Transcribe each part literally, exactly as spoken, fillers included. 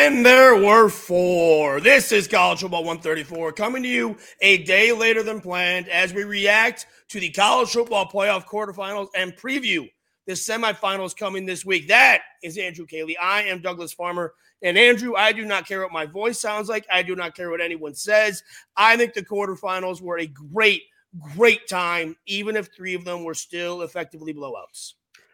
And there were four. This is College Football one thirty-four coming to you a day later than planned as we react to the College Football Playoff quarterfinals and preview the semifinals coming this week. That is Andrew Caley. I am Douglas Farmer. And Andrew, I do not care what my voice sounds like. I do not care what anyone says. I think the quarterfinals were a great, great time, even if three of them were still effectively blowouts.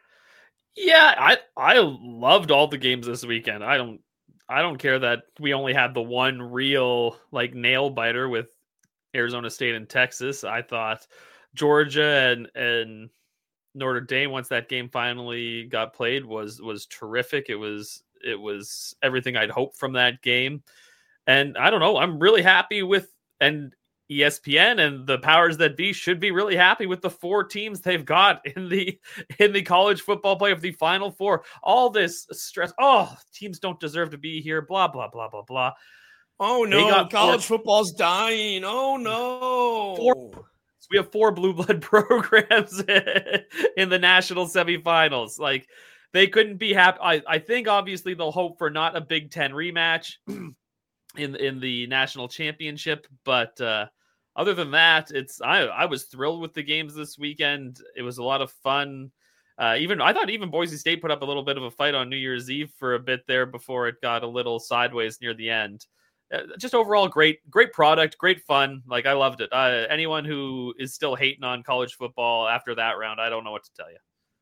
Yeah, I I loved all the games this weekend. I don't I don't care that we only had the one real like nail biter with Arizona State and Texas. I thought Georgia and and Notre Dame, once that game finally got played, was was terrific. It was it was everything I'd hoped from that game. And I don't know, I'm really happy with, and E S P N and the powers that be should be really happy with the four teams they've got in the in the college football playoff, the Final Four. All this stress, oh, teams don't deserve to be here, blah, blah, blah, blah, blah. Oh, no, college four, football's dying. Oh, no. Four, we have four blue blood programs in the national semifinals. Like, they couldn't be happy. I, I think, obviously, they'll hope for not a Big Ten rematch in in the national championship, but uh other than that, it's I I was thrilled with the games this weekend. It was a lot of fun. Uh even I thought even Boise State put up a little bit of a fight on New Year's Eve for a bit there before it got a little sideways near the end. Uh, just overall great great product, great fun. Like, I loved it. Uh, anyone who is still hating on college football after that round, I don't know what to tell you.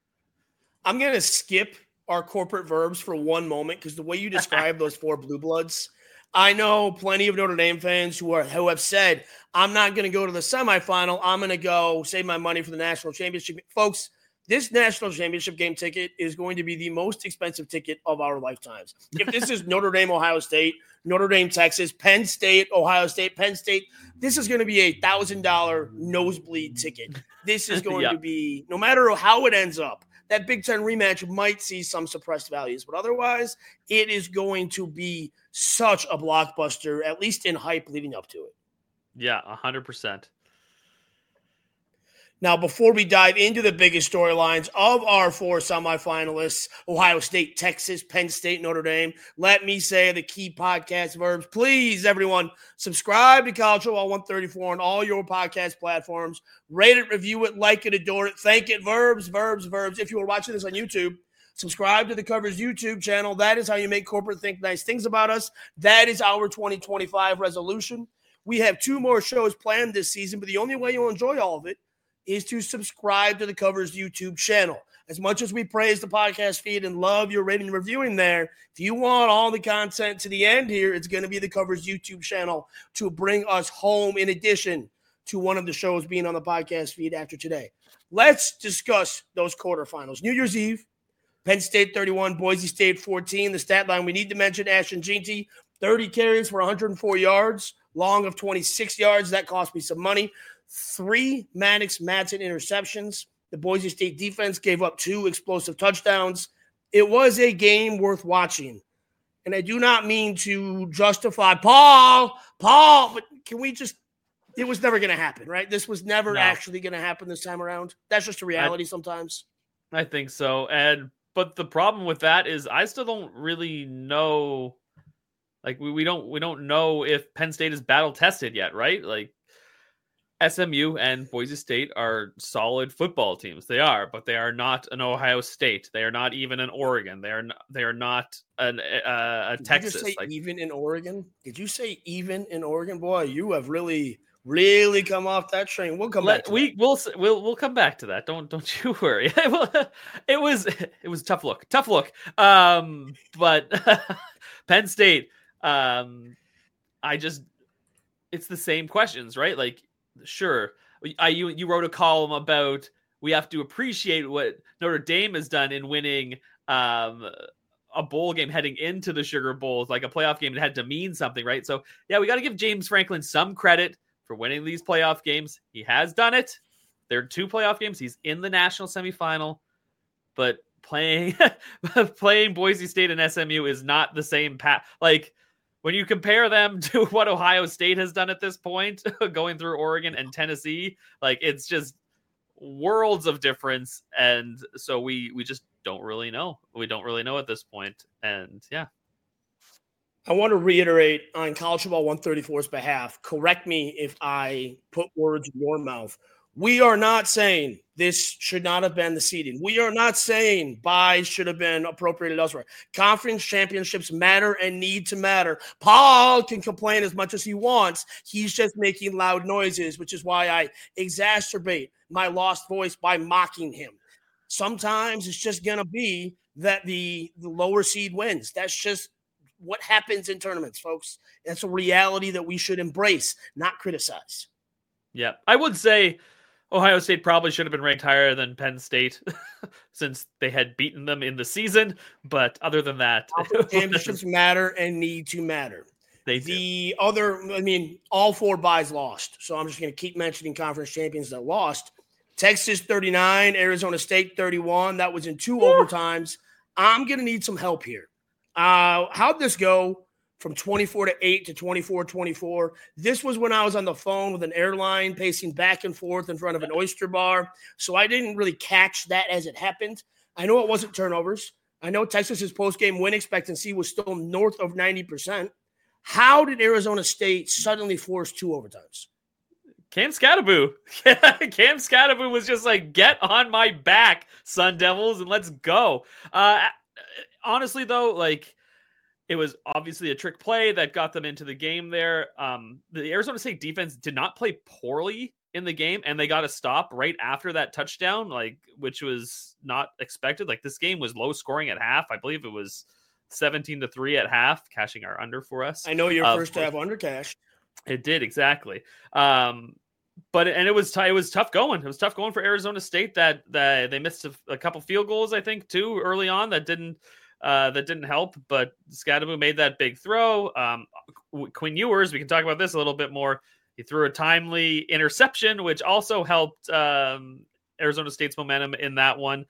I'm gonna skip our corporate verbs for one moment because the way you describe those four blue bloods, I know plenty of Notre Dame fans who are who have said, I'm not going to go to the semifinal. I'm going to go save my money for the national championship. Folks, this national championship game ticket is going to be the most expensive ticket of our lifetimes. If this is Notre Dame, Ohio State, Notre Dame, Texas, Penn State, Ohio State, Penn State, this is going to be a one thousand dollars nosebleed ticket. This is going yeah. to be, no matter how it ends up, that Big Ten rematch might see some suppressed values, but otherwise it is going to be such a blockbuster, at least in hype leading up to it. Yeah, one hundred percent. Now, before we dive into the biggest storylines of our four semifinalists, Ohio State, Texas, Penn State, Notre Dame, let me say the key podcast verbs. Please, everyone, subscribe to College Football one thirty-four on all your podcast platforms. Rate it, review it, like it, adore it, thank it. Verbs, verbs, verbs. If you are watching this on YouTube, subscribe to the Covers YouTube channel. That is how you make corporate think nice things about us. That is our twenty twenty-five resolution. We have two more shows planned this season, but the only way you'll enjoy all of it is to subscribe to the Covers YouTube channel. As much as we praise the podcast feed and love your rating and reviewing there, if you want all the content to the end here, it's going to be the Covers YouTube channel to bring us home, in addition to one of the shows being on the podcast feed after today. Let's discuss those quarterfinals. New Year's Eve, Penn State thirty-one, Boise State fourteen. The stat line we need to mention, Ashton Jeanty, thirty carries for one hundred four yards, long of twenty-six yards. That cost me some money. Three Maddox Madsen interceptions. The Boise State defense gave up two explosive touchdowns. It was a game worth watching. And I do not mean to justify Paul, Paul, but can we just, it was never going to happen, right? This was never no. actually going to happen this time around. That's just a reality I, sometimes. I think so. And, but the problem with that is I still don't really know, like we, we don't, we don't know if Penn State is battle tested yet, right? Like, S M U and Boise State are solid football teams. They are, but they are not an Ohio State. They are not even an Oregon. They are. Not, they are not an uh, a Did Texas. You just say like, even in Oregon? Did you say even in Oregon? Boy, you have really, really come off that train. We'll come let, back. To we that. will. We'll we'll come back to that. Don't don't you worry. it was it was a tough look. Tough look. Um, but Penn State. Um, I just it's the same questions, right? Like. Sure, I you you wrote a column about we have to appreciate what Notre Dame has done in winning um, a bowl game heading into the Sugar Bowl, like a playoff game that had to mean something, right? So yeah, we got to give James Franklin some credit for winning these playoff games. He has done it. There are two playoff games. He's in the national semifinal, but playing playing Boise State and S M U is not the same path. Like. When you compare them to what Ohio State has done at this point, going through Oregon and Tennessee, like it's just worlds of difference. And so we we just don't really know. We don't really know at this point. And yeah. I want to reiterate on College Football one thirty-four's behalf. Correct me if I put words in your mouth. We are not saying this should not have been the seeding. We are not saying buys should have been appropriated elsewhere. Conference championships matter and need to matter. Paul can complain as much as he wants. He's just making loud noises, which is why I exacerbate my lost voice by mocking him. Sometimes it's just going to be that the, the lower seed wins. That's just what happens in tournaments, folks. That's a reality that we should embrace, not criticize. Yeah, I would say Ohio State probably should have been ranked higher than Penn State since they had beaten them in the season. But other than that, championships matter and need to matter. They the do. other, I mean, all four buys lost. So I'm just going to keep mentioning conference champions that lost. Texas thirty-nine, Arizona State thirty-one. That was in two Woo. overtimes. I'm going to need some help here. Uh, how'd this go from twenty-four to eight to twenty-four twenty-four? This was when I was on the phone with an airline pacing back and forth in front of an oyster bar. So I didn't really catch that as it happened. I know it wasn't turnovers. I know Texas's post-game win expectancy was still north of ninety percent. How did Arizona State suddenly force two overtimes? Cam Skattebo. Cam Skattebo was just like, get on my back, Sun Devils, and let's go. Uh, honestly, though, like, it was obviously a trick play that got them into the game there. Um, the Arizona State defense did not play poorly in the game, and they got a stop right after that touchdown, like, which was not expected. Like, this game was low scoring at half. I believe it was seventeen to three at half, cashing our under for us. I know you're uh, first to have under cash. It did, exactly. Um, but and it was t- it was tough going. It was tough going for Arizona State. That that they missed a, a couple field goals, I think, too, early on. That didn't uh, that didn't help. But Skattebo made that big throw. Um, Quinn Ewers, we can talk about this a little bit more. He threw a timely interception, which also helped um, Arizona State's momentum in that one.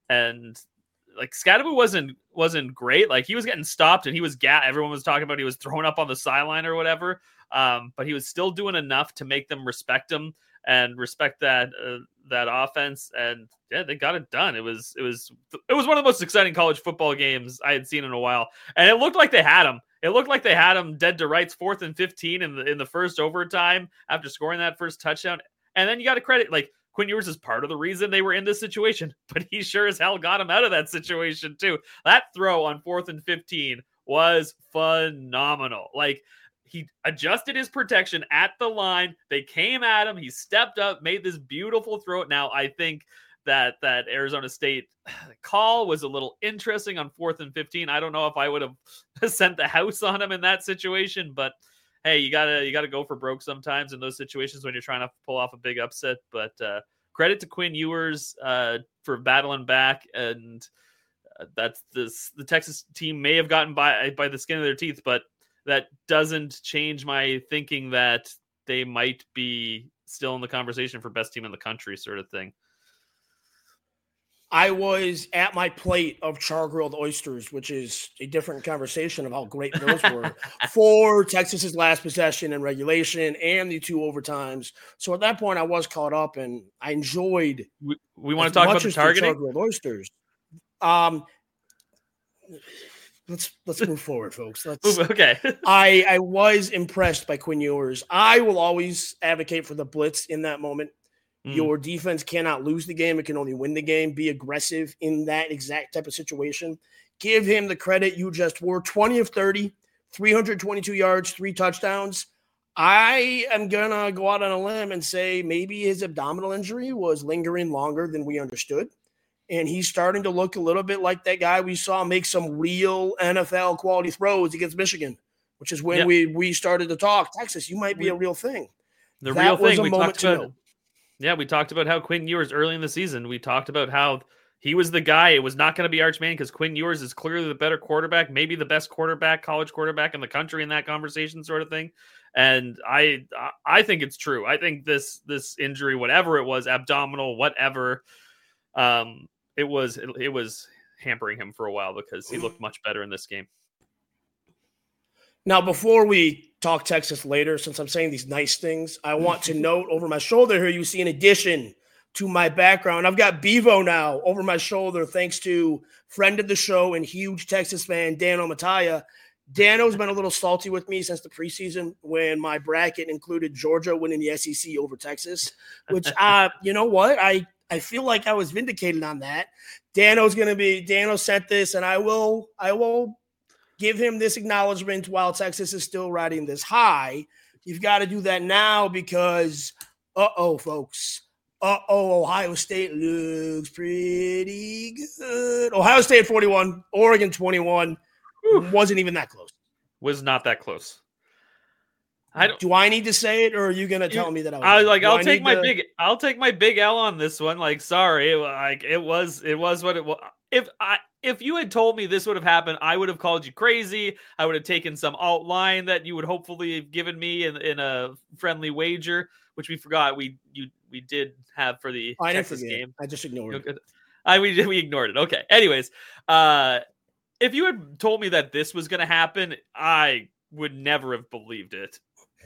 And like Skattebo wasn't wasn't great. Like, he was getting stopped and he was ga- everyone was talking about he was thrown up on the sideline or whatever. Um, but he was still doing enough to make them respect him and respect that uh, that offense. And yeah, they got it done. It was it was it was one of the most exciting college football games I had seen in a while. And it looked like they had him. It looked like they had him dead to rights, fourth and fifteen in the in the first overtime after scoring that first touchdown. And then you got to credit, like, Quinn Ewers is part of the reason they were in this situation, but he sure as hell got him out of that situation too. That throw on fourth and fifteen was phenomenal. Like, he adjusted his protection at the line. They came at him. He stepped up, made this beautiful throw. Now, I think that that Arizona State call was a little interesting on fourth and fifteen. I don't know if I would have sent the house on him in that situation, but hey, you gotta you gotta go for broke sometimes in those situations when you're trying to pull off a big upset. But uh, credit to Quinn Ewers uh, for battling back, and uh, that's this. The Texas team may have gotten by by the skin of their teeth, but that doesn't change my thinking that they might be still in the conversation for best team in the country, sort of thing. I was at my plate of char-grilled oysters, which is a different conversation of how great those were, for Texas's last possession and regulation and the two overtimes. So at that point, I was caught up, and I enjoyed. We, we want to talk about the targeting? Char-grilled oysters. Um, let's let's move forward, folks. Let's, okay. I I was impressed by Quinn Ewers. I will always advocate for the blitz in that moment. Your defense cannot lose the game. It can only win the game. Be aggressive in that exact type of situation. Give him the credit you just were. twenty of thirty, three hundred twenty-two yards, three touchdowns. I am going to go out on a limb and say maybe his abdominal injury was lingering longer than we understood. And he's starting to look a little bit like that guy we saw make some real N F L quality throws against Michigan, which is when yep. we, we started to talk, Texas, you might be a real thing. The that real thing. We talked about know. Yeah, we talked about how Quinn Ewers early in the season, we talked about how he was the guy. It was not going to be Arch Manning because Quinn Ewers is clearly the better quarterback, maybe the best quarterback, college quarterback in the country in that conversation, sort of thing. And I I think it's true. I think this this injury, whatever it was, abdominal, whatever, um, it was it, it was hampering him for a while because he looked much better in this game. Now, before we talk Texas later, since I'm saying these nice things, I want to note over my shoulder here, you see in addition to my background, I've got Bevo now over my shoulder, thanks to friend of the show and huge Texas fan, Dan Omataya. Dano's been a little salty with me since the preseason when my bracket included Georgia winning the S E C over Texas, which, uh, you know what? I, I feel like I was vindicated on that. Dano's going to be – Dano sent this, and I will I will give him this acknowledgement while Texas is still riding this high. You've got to do that now because, uh-oh, folks. Uh-oh, Ohio State looks pretty good. Ohio State forty-one, Oregon twenty-one. Whew. Wasn't even that close. Was not that close. I don't, do I need to say it, or are you going to tell me that I was I like I'll I take my to... big I'll take my big L on this one. Like, sorry, like it was it was what it was. If I if you had told me this would have happened, I would have called you crazy. I would have taken some alt line that you would hopefully have given me in, in a friendly wager, which we forgot we you we did have for the I Texas didn't game. I just ignored it. I we we ignored it. Okay. Anyways, uh, if you had told me that this was going to happen, I would never have believed it.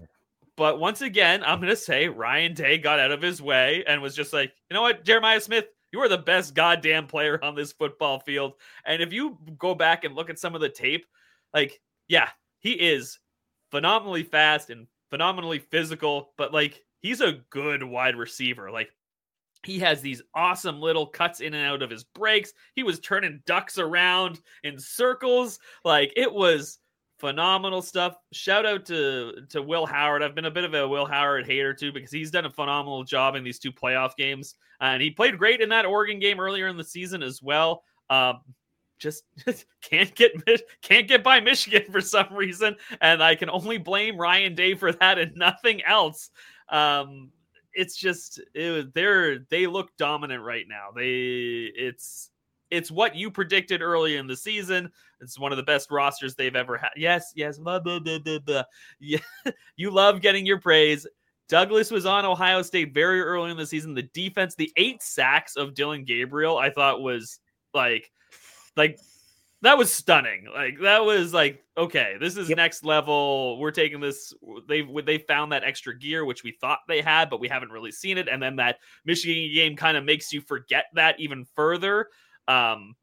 But once again, I'm going to say Ryan Day got out of his way and was just like, you know what, Jeremiah Smith, you are the best goddamn player on this football field. And if you go back and look at some of the tape, like, yeah, he is phenomenally fast and phenomenally physical, but like, he's a good wide receiver. Like, he has these awesome little cuts in and out of his breaks. He was turning ducks around in circles. Like, it was phenomenal stuff. Shout out to, to Will Howard. I've been a bit of a Will Howard hater too, because he's done a phenomenal job in these two playoff games. And he played great in that Oregon game earlier in the season as well. Um, just can't get, can't get by Michigan for some reason. And I can only blame Ryan Day for that and nothing else. Um, it's just, it, they're, they look dominant right now. They, it's, It's what you predicted early in the season. It's one of the best rosters they've ever had. Yes, yes. Blah, blah, blah, blah, blah. Yeah. You love getting your praise. Douglas was on Ohio State very early in the season. The defense, the eight sacks of Dylan Gabriel, I thought was like, like that was stunning. Like that was like, okay, this is yep. next level. We're taking this. They they found that extra gear, which we thought they had, but we haven't really seen it. And then that Michigan game kind of makes you forget that even further. Um,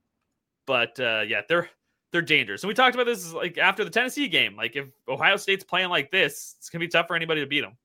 but uh, yeah, they're they're dangerous. And we talked about this like after the Tennessee game. Like if Ohio State's playing like this, it's gonna be tough for anybody to beat them.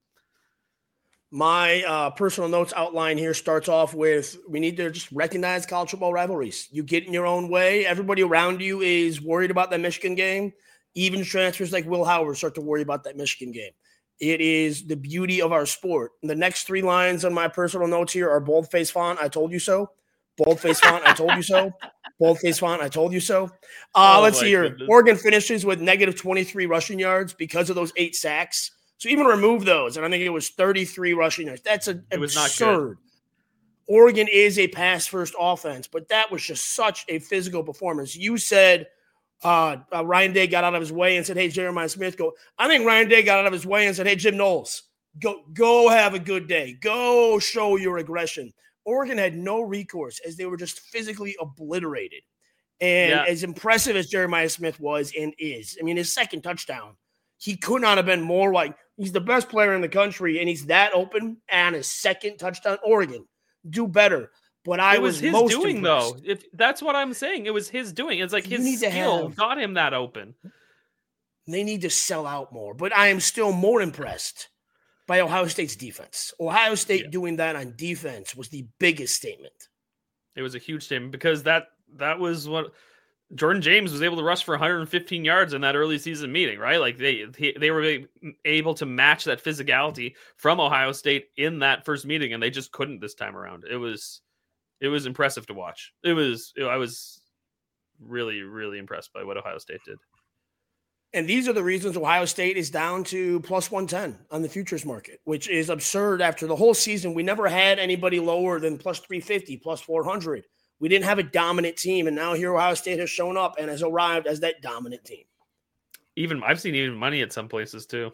My uh, personal notes outline here starts off with we need to just recognize college football rivalries. You get in your own way. Everybody around you is worried about that Michigan game. Even transfers like Will Howard start to worry about that Michigan game. It is the beauty of our sport. And the next three lines on my personal notes here are boldface font. I told you so. Boldface font, I told you so. Boldface font, I told you so. Uh, oh let's see here. Goodness. Oregon finishes with negative twenty-three rushing yards because of those eight sacks. So even remove those, and I think it was thirty-three rushing yards. That's a, it was absurd. Not Oregon is a pass-first offense, but that was just such a physical performance. You said uh, uh, Ryan Day got out of his way and said, hey, Jeremiah Smith, go. I think Ryan Day got out of his way and said, hey, Jim Knowles, go, go have a good day. Go show your aggression. Oregon had no recourse as they were just physically obliterated. And yeah. as impressive as Jeremiah Smith was and is, I mean, his second touchdown, he could not have been more like he's the best player in the country, and he's that open. And his second touchdown, Oregon, do better. But I it was, was his most doing, impressed. though. If that's what I'm saying, it was his doing. It's like his skill have, got him that open. They need to sell out more. But I am still more impressed by Ohio State's defense. Ohio State yeah. doing that on defense was the biggest statement. It was a huge statement because that that was what Jordan James was able to rush for one hundred fifteen yards in that early season meeting, right? Like they they were able to match that physicality from Ohio State in that first meeting, and they just couldn't this time around. It was it was impressive to watch. It was I was really really impressed by what Ohio State did. And these are the reasons Ohio State is down to plus one ten on the futures market, which is absurd. After the whole season, we never had anybody lower than plus three fifty, plus four hundred. We didn't have a dominant team, and now here Ohio State has shown up and has arrived as that dominant team. Even I've seen even money at some places too.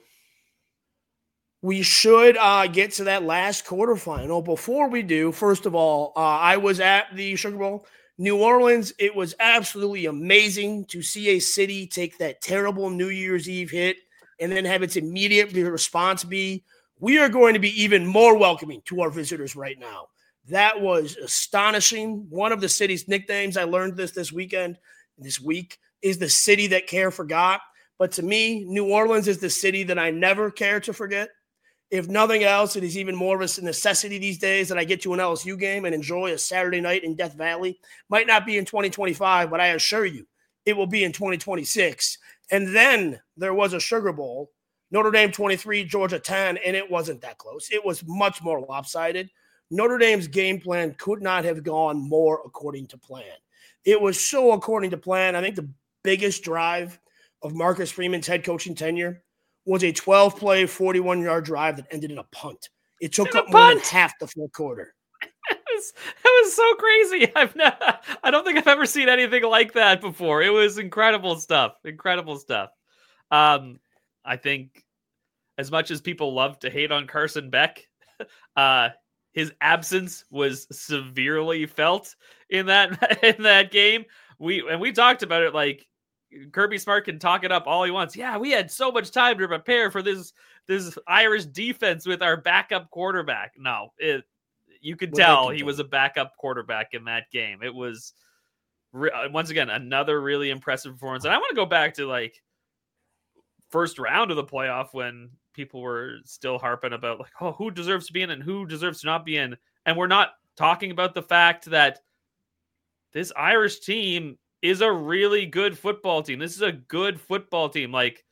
We should uh, get to that last quarterfinal. Before we do, first of all, uh, I was at the Sugar Bowl. New Orleans, it was absolutely amazing to see a city take that terrible New Year's Eve hit and then have its immediate response be, we are going to be even more welcoming to our visitors right now. That was astonishing. One of the city's nicknames, I learned this this weekend, this week, is the city that care forgot. But to me, New Orleans is the city that I never care to forget. If nothing else, it is even more of a necessity these days that I get to an L S U game and enjoy a Saturday night in Death Valley. Might not be in twenty twenty-five, but I assure you it will be in twenty twenty-six. And then there was a Sugar Bowl, Notre Dame twenty-three, Georgia ten, and it wasn't that close. It was much more lopsided. Notre Dame's game plan could not have gone more according to plan. It was so according to plan. I think the biggest drive of Marcus Freeman's head coaching tenure was a twelve-play, forty-one-yard drive that ended in a punt. It took up more than half the fourth quarter. It was, it was so crazy. I've never, I don't think I've ever seen anything like that before. It was incredible stuff. Incredible stuff. Um, I think as much as people love to hate on Carson Beck, uh, his absence was severely felt in that in that game. We and we talked about it. Like, Kirby Smart can talk it up all he wants. Yeah, we had so much time to prepare for this this Irish defense with our backup quarterback. No, it you could what tell he was a backup quarterback in that game. It was re- once again another really impressive performance. And I want to go back to like first round of the playoff when people were still harping about like, oh, who deserves to be in and who deserves to not be in. And we're not talking about the fact that this Irish team is a really good football team. This is a good football team. Like,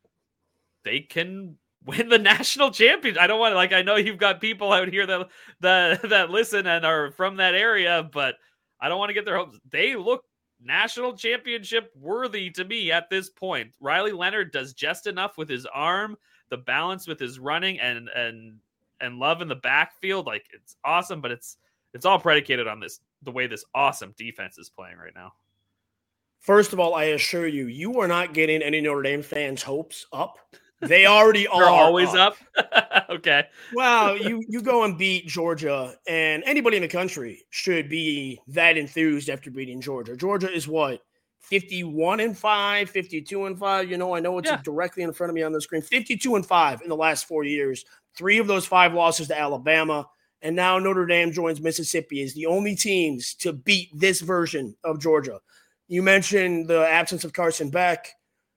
they can win the national championship. I don't want to, like, I know you've got people out here that, that, that listen and are from that area, but I don't want to get their hopes. They look national championship worthy to me at this point. Riley Leonard does just enough with his arm, the balance with his running, and and and Love in the backfield. Like, it's awesome, but it's it's all predicated on this the way this awesome defense is playing right now. First of all, I assure you, you are not getting any Notre Dame fans' hopes up. They already are always up. up. Okay. Well, you you go and beat Georgia, and anybody in the country should be that enthused after beating Georgia. Georgia is what? fifty-one and five, fifty-two and five. You know, I know it's yeah. directly in front of me on the screen. fifty-two and five in the last four years. Three of those five losses to Alabama. And now Notre Dame joins Mississippi as the only teams to beat this version of Georgia. You mentioned the absence of Carson Beck.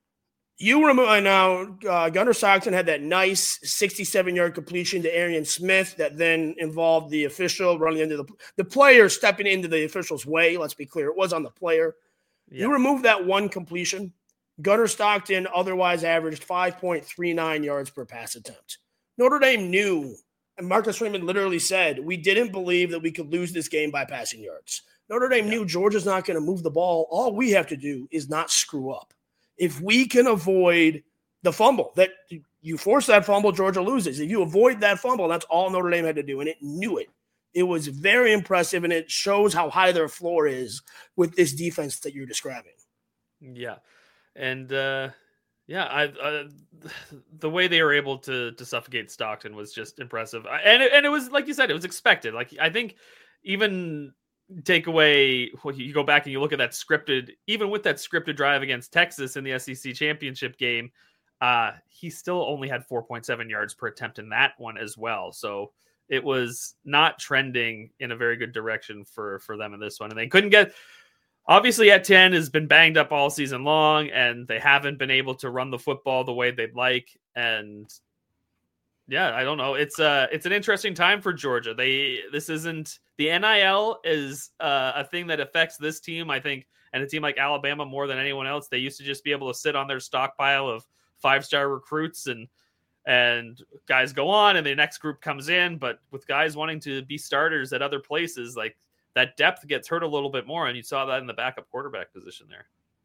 You remember now, uh, Gunnar Stockton had that nice sixty-seven-yard completion to Arian Smith that then involved the official running into the the player stepping into the official's way. Let's be clear, it was on the player. Yeah. You remove that one completion, Gunnar Stockton otherwise averaged five point three nine yards per pass attempt. Notre Dame knew, and Marcus Freeman literally said, we didn't believe that we could lose this game by passing yards. Notre Dame yeah. knew Georgia's not going to move the ball. All we have to do is not screw up. If we can avoid the fumble, that you force that fumble, Georgia loses. If you avoid that fumble, that's all Notre Dame had to do, and it knew it. It was very impressive, and it shows how high their floor is with this defense that you're describing. Yeah, and uh, yeah, I, uh, the way they were able to to suffocate Stockton was just impressive, and it, and it was like you said, it was expected. Like, I think even take away, well, you go back and you look at that scripted, even with that scripted drive against Texas in the S E C championship game, uh, he still only had four point seven yards per attempt in that one as well. So it was not trending in a very good direction for, for them in this one. And they couldn't get, obviously Etienne has been banged up all season long, and they haven't been able to run the football the way they'd like. And yeah, I don't know. It's uh it's an interesting time for Georgia. They this isn't the N I L is uh, a thing that affects this team, I think, and a team like Alabama more than anyone else. They used to just be able to sit on their stockpile of five-star recruits and and guys go on and the next group comes in. But with guys wanting to be starters at other places, like, that depth gets hurt a little bit more, and you saw that in the backup quarterback position there.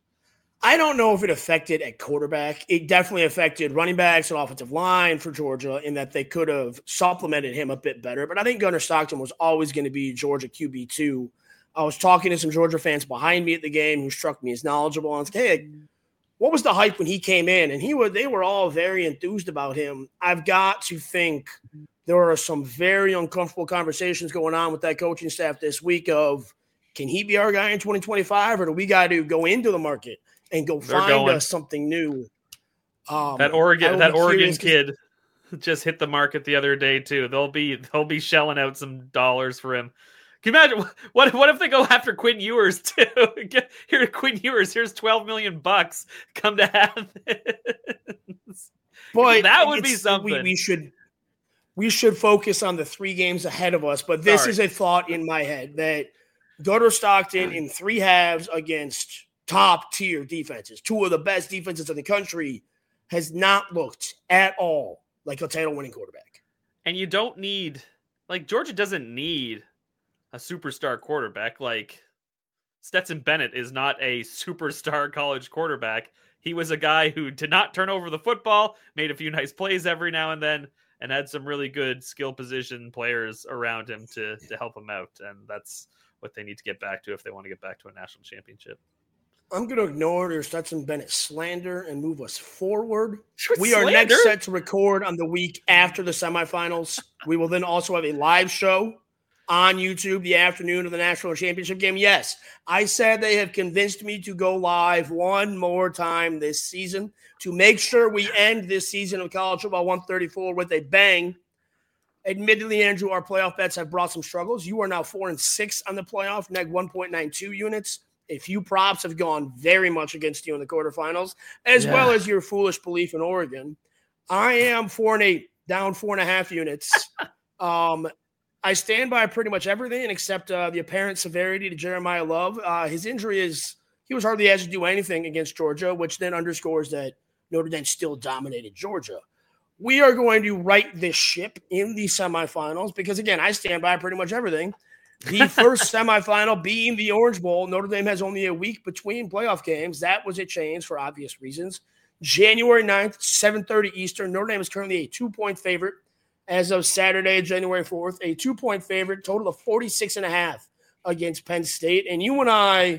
I don't know if it affected at quarterback. It definitely affected running backs and offensive line for Georgia in that they could have supplemented him a bit better. But I think Gunnar Stockton was always going to be Georgia Q B two. I was talking to some Georgia fans behind me at the game who struck me as knowledgeable. I was like, hey, what was the hype when he came in? And he was, they were all very enthused about him. I've got to think there are some very uncomfortable conversations going on with that coaching staff this week of, can he be our guy in twenty twenty-five, or do we got to go into the market and go They're find going. us something new? Um, that Oregon, that Oregon kid just hit the market the other day too. They'll be they'll be shelling out some dollars for him. Can you imagine what what if they go after Quinn Ewers too? Get, here, Quinn Ewers. Here's twelve million bucks. Come to Athens. But that would be something. We, we should we should focus on the three games ahead of us. But this Sorry. is a thought in my head that go to Stockton in three halves against top tier defenses, two of the best defenses in the country, has not looked at all like a title winning quarterback. And you don't need, like, Georgia doesn't need a superstar quarterback. Like, Stetson Bennett is not a superstar college quarterback. He was a guy who did not turn over the football, made a few nice plays every now and then, and had some really good skill position players around him to, to help him out. And that's what they need to get back to if they want to get back to a national championship. I'm going to ignore their Stetson Bennett slander and move us forward. What we slander? are next set to record on the week after the semifinals. We will then also have a live show on YouTube the afternoon of the national championship game. Yes, I said they have convinced me to go live one more time this season to make sure we end this season of college football one thirty-four with a bang. Admittedly, Andrew, our playoff bets have brought some struggles. You are now four and six on the playoff, neg one point nine two units. A few props have gone very much against you in the quarterfinals, as yeah. well as your foolish belief in Oregon. I am four and eight, down four and a half units. um, I stand by pretty much everything except uh, the apparent severity to Jeremiah Love. Uh, his injury is he was hardly asked to do anything against Georgia, which then underscores that Notre Dame still dominated Georgia. We are going to right this ship in the semifinals because, again, I stand by pretty much everything. The first semifinal being the Orange Bowl. Notre Dame has only a week between playoff games. That was a change for obvious reasons. January ninth, seven thirty Eastern. Notre Dame is currently a two-point favorite as of Saturday, January fourth. A two-point favorite, total of forty-six and a half against Penn State. And you and I,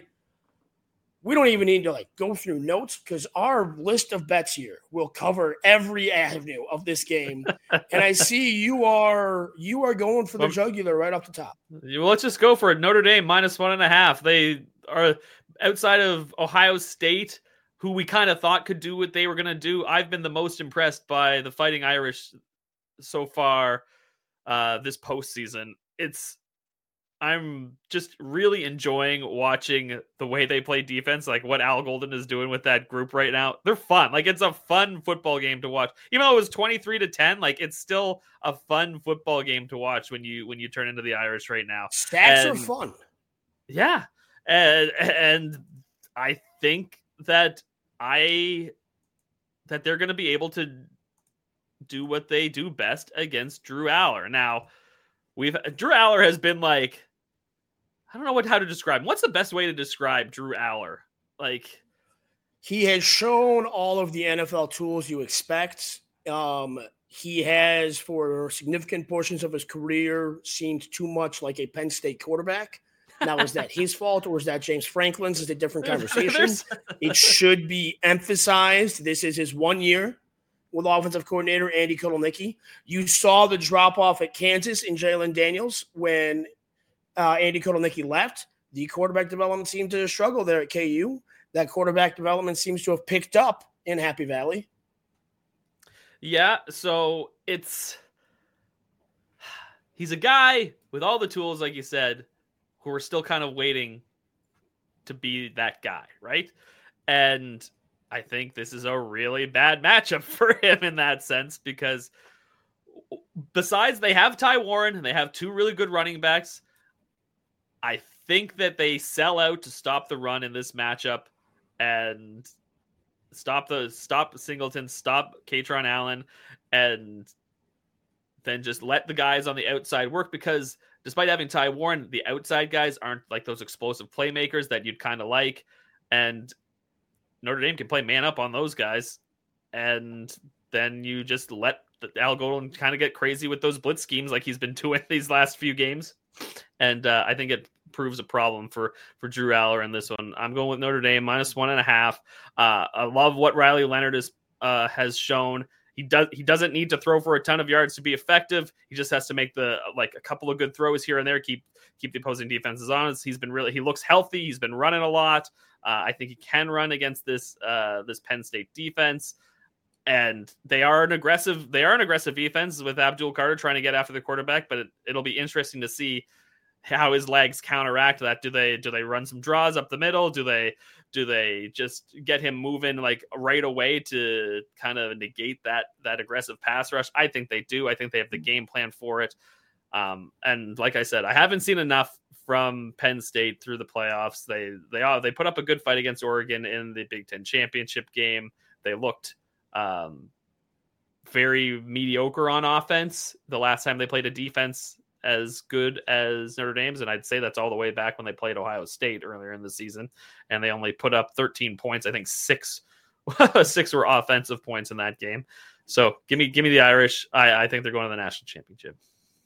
we don't even need to like go through notes because our list of bets here will cover every avenue of this game. And I see you are you are going for the jugular right off the top. Well, let's just go for it. Notre Dame minus one and a half. They are outside of Ohio State, who we kind of thought could do what they were going to do. I've been the most impressed by the Fighting Irish so far uh, this postseason. It's I'm just really enjoying watching the way they play defense, like what Al Golden is doing with that group right now. They're fun. Like, it's a fun football game to watch. Even though it was twenty-three to ten, like, it's still a fun football game to watch when you when you turn into the Irish right now. Stats and, are fun. Yeah. And, and I think that I that they're going to be able to do what they do best against Drew Aller. Now, we've Drew Aller has been like, I don't know what how to describe him. What's the best way to describe Drew Aller? Like, he has shown all of the N F L tools you expect. Um, he has, for significant portions of his career, seemed too much like a Penn State quarterback. Now, is that his fault or is that James Franklin's? Is a different conversation. It should be emphasized. This is his one year with offensive coordinator Andy Kotelnicki. You saw the drop-off at Kansas in Jalen Daniels when uh, Andy Kotelnicki left. The quarterback development seemed to struggle there at K U. That quarterback development seems to have picked up in Happy Valley. Yeah, so it's – he's a guy with all the tools, like you said, who are still kind of waiting to be that guy, right? And – I think this is a really bad matchup for him in that sense because besides they have Ty Warren and they have two really good running backs, I think that they sell out to stop the run in this matchup and stop the stop Singleton, stop Katron Allen, and then just let the guys on the outside work because despite having Ty Warren, the outside guys aren't like those explosive playmakers that you'd kind of like. And Notre Dame can play man up on those guys, and then you just let the Al Golden kind of get crazy with those blitz schemes like he's been doing these last few games. And uh, I think it proves a problem for, for Drew Aller in this one. I'm going with Notre Dame minus one and a half. Uh, I love what Riley Leonard is, uh, has shown. He does. He doesn't need to throw for a ton of yards to be effective. He just has to make the like a couple of good throws here and there. Keep keep the opposing defenses honest. He's been really. He looks healthy. He's been running a lot. Uh, I think he can run against this uh, this Penn State defense, and they are an aggressive. They are an aggressive defense with Abdul Carter trying to get after the quarterback. But it, it'll be interesting to see how his legs counteract that. Do they do they run some draws up the middle? Do they do they just get him moving like right away to kind of negate that that aggressive pass rush? I think they do. I think they have the game plan for it. Um, and like I said, I haven't seen enough from Penn State through the playoffs. They they are they put up a good fight against Oregon in the Big Ten championship game. They looked um, very mediocre on offense the last time they played a defense as good as Notre Dame's, and I'd say that's all the way back when they played Ohio State earlier in the season, and they only put up thirteen points. I think six six were offensive points in that game. So give me give me the Irish. I, I think they're going to the national championship.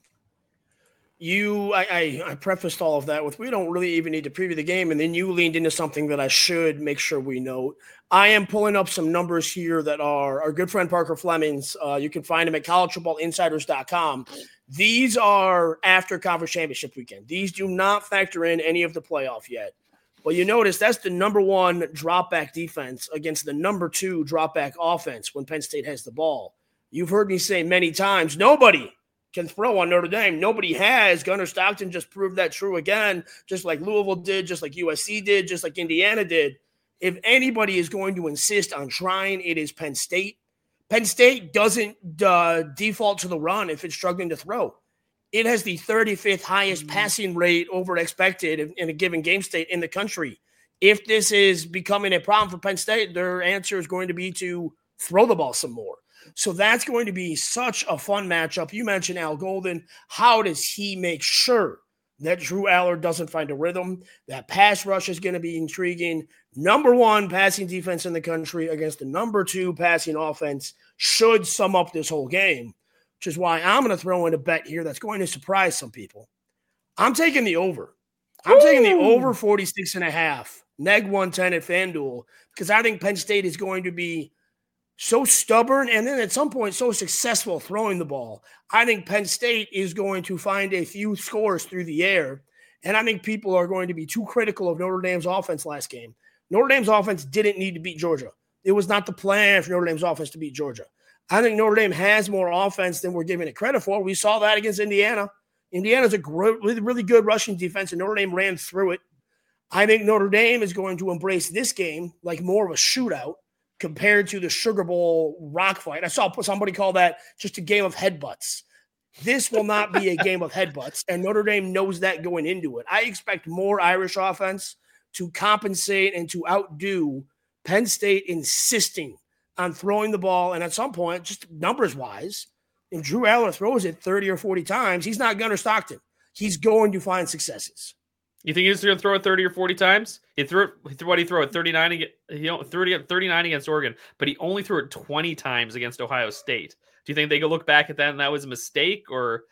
You, I, I, I prefaced all of that with, we don't really even need to preview the game. And then you leaned into something that I should make sure we note. I am pulling up some numbers here that are our good friend Parker Fleming's. Uh, you can find him at college football insiders dot com. These are after conference championship weekend. These do not factor in any of the playoff yet. But you notice that's the number one drop back defense against the number two drop back offense when Penn State has the ball. You've heard me say many times, nobody can throw on Notre Dame. Nobody has. Gunnar Stockton just proved that true again, just like Louisville did, just like U S C did, just like Indiana did. If anybody is going to insist on trying, it is Penn State. Penn State doesn't uh, default to the run if it's struggling to throw. It has the thirty-fifth highest mm-hmm. passing rate over expected in, in a given game state in the country. If this is becoming a problem for Penn State, their answer is going to be to throw the ball some more. So that's going to be such a fun matchup. You mentioned Al Golden. How does he make sure that Drew Aller doesn't find a rhythm? That pass rush is going to be intriguing. Number one passing defense in the country against the number two passing offense should sum up this whole game, which is why I'm going to throw in a bet here that's going to surprise some people. I'm taking the over. I'm Ooh. taking the over forty-six and a half, neg one ten at FanDuel, because I think Penn State is going to be so stubborn and then at some point so successful throwing the ball. I think Penn State is going to find a few scores through the air, and I think people are going to be too critical of Notre Dame's offense last game. Notre Dame's offense didn't need to beat Georgia. It was not the plan for Notre Dame's offense to beat Georgia. I think Notre Dame has more offense than we're giving it credit for. We saw that against Indiana. Indiana's a great, really, really good rushing defense, and Notre Dame ran through it. I think Notre Dame is going to embrace this game like more of a shootout compared to the Sugar Bowl rock fight. I saw somebody call that just a game of headbutts. This will not be a game of headbutts, and Notre Dame knows that going into it. I expect more Irish offense to compensate and to outdo Penn State insisting on throwing the ball, and at some point, just numbers-wise, if Drew Aller throws it thirty or forty times, he's not Gunnar Stockton. He's going to find successes. You think he's going to throw it thirty or forty times? He threw it. He threw, what he threw it thirty-nine. He thirty, thirty-nine against Oregon, but he only threw it twenty times against Ohio State. Do you think they could look back at that and that was a mistake, or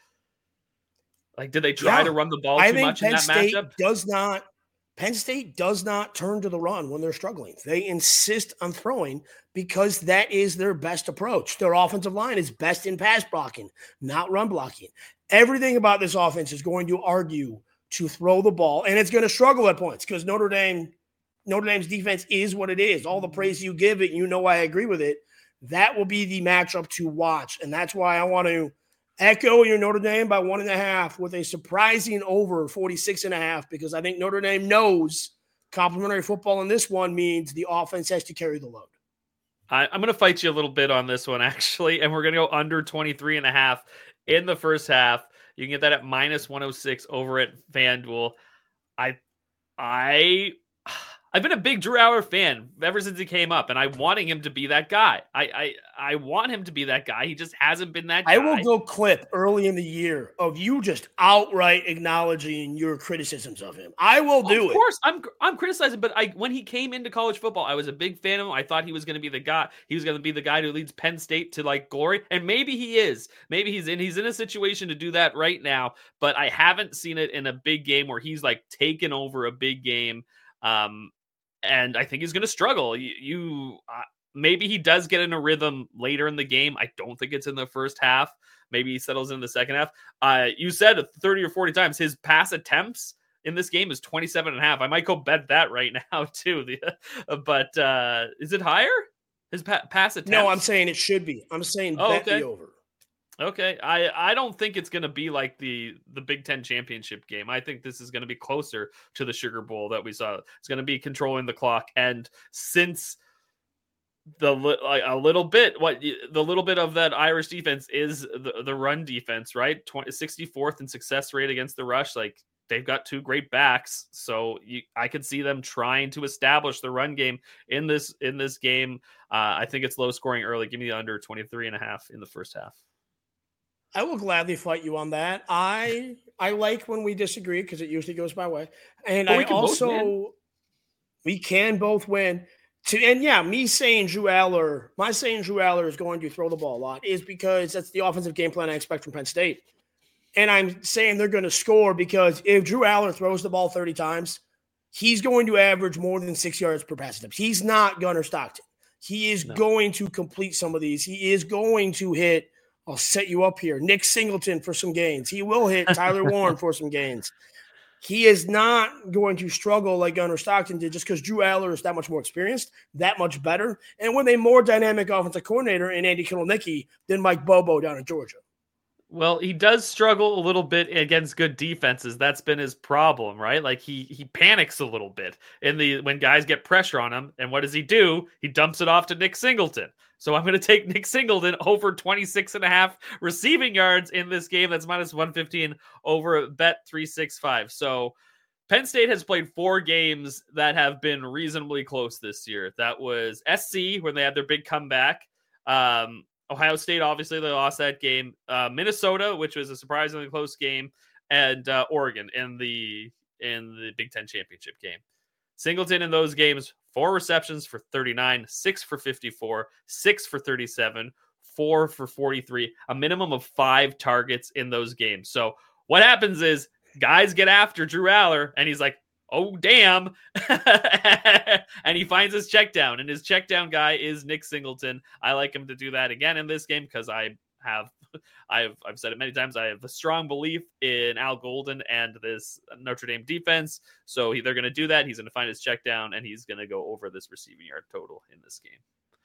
like did they try yeah, to run the ball I too much Penn in that State matchup? Does not. Penn State does not turn to the run when they're struggling. They insist on throwing because that is their best approach. Their offensive line is best in pass blocking, not run blocking. Everything about this offense is going to argue to throw the ball, and it's going to struggle at points because Notre Dame, Notre Dame's defense is what it is. All the praise you give it, you know I agree with it. That will be the matchup to watch, and that's why I want to echo your Notre Dame by one and a half with a surprising over forty-six and a half, because I think Notre Dame knows complimentary football in this one means the offense has to carry the load. I, I'm going to fight you a little bit on this one, actually, and we're going to go under twenty-three and a half in the first half. You can get that at minus one oh six over at FanDuel. I, I, I've been a big Drew Aller fan ever since he came up, and I'm wanting him to be that guy. I, I, I want him to be that guy. He just hasn't been that guy. I will go clip early in the year of you just outright acknowledging your criticisms of him. I will do it. Of course, I'm I'm criticizing, but I when he came into college football, I was a big fan of him. I thought he was going to be the guy. He was going to be the guy who leads Penn State to like glory, and maybe he is. Maybe he's in he's in a situation to do that right now. But I haven't seen it in a big game where he's like taken over a big game. Um, And I think he's going to struggle. You, you uh, maybe he does get in a rhythm later in the game. I don't think it's in the first half. Maybe he settles in the second half. Uh, you said thirty or forty times. His pass attempts in this game is twenty-seven and a half. I might go bet that right now too. The, uh, but uh, is it higher? His pa- pass attempts? No, I'm saying it should be. I'm saying oh, bet okay. the over. Okay, I I don't think it's going to be like the the Big Ten championship game. I think this is going to be closer to the Sugar Bowl that we saw. It's going to be controlling the clock, and since the like a little bit, what the little bit of that Irish defense is the, the run defense, right? sixty-fourth in success rate against the rush. Like they've got two great backs, so you, I could see them trying to establish the run game in this in this game. Uh, I think it's low scoring early. Give me the under twenty-three and a half in the first half. I will gladly fight you on that. I I like when we disagree because it usually goes my way. And I also, we can both win. To, and yeah, me saying Drew Aller, my saying Drew Aller is going to throw the ball a lot is because that's the offensive game plan I expect from Penn State. And I'm saying they're going to score because if Drew Aller throws the ball thirty times, he's going to average more than six yards per pass attempt. He's not Gunnar Stockton. He is no. going to complete some of these. He is going to hit – I'll set you up here. Nick Singleton for some gains. He will hit Tyler Warren for some gains. He is not going to struggle like Gunnar Stockton did just because Drew Aller is that much more experienced, that much better, and with a more dynamic offensive coordinator in Andy Kittlenicki than Mike Bobo down in Georgia. Well, he does struggle a little bit against good defenses. That's been his problem, right? Like he he panics a little bit in the when guys get pressure on him. And what does he do? He dumps it off to Nick Singleton. So I'm going to take Nick Singleton over twenty-six and a half receiving yards in this game. That's minus one fifteen over Bet three sixty-five. So Penn State has played four games that have been reasonably close this year. That was S C when they had their big comeback. Um, Ohio State, obviously, they lost that game. Uh, Minnesota, which was a surprisingly close game, and uh, Oregon in the in the Big Ten championship game. Singleton in those games, four receptions for thirty-nine, six for fifty-four, six for thirty-seven, four for forty-three, a minimum of five targets in those games. So what happens is guys get after Drew Aller, and he's like, oh, damn. And he finds his check down, and his check down guy is Nick Singleton. I like him to do that again in this game because I have, I've, I've said it many times. I have a strong belief in Al Golden and this Notre Dame defense. So he, they're going to do that. He's going to find his check down, and he's going to go over this receiving yard total in this game.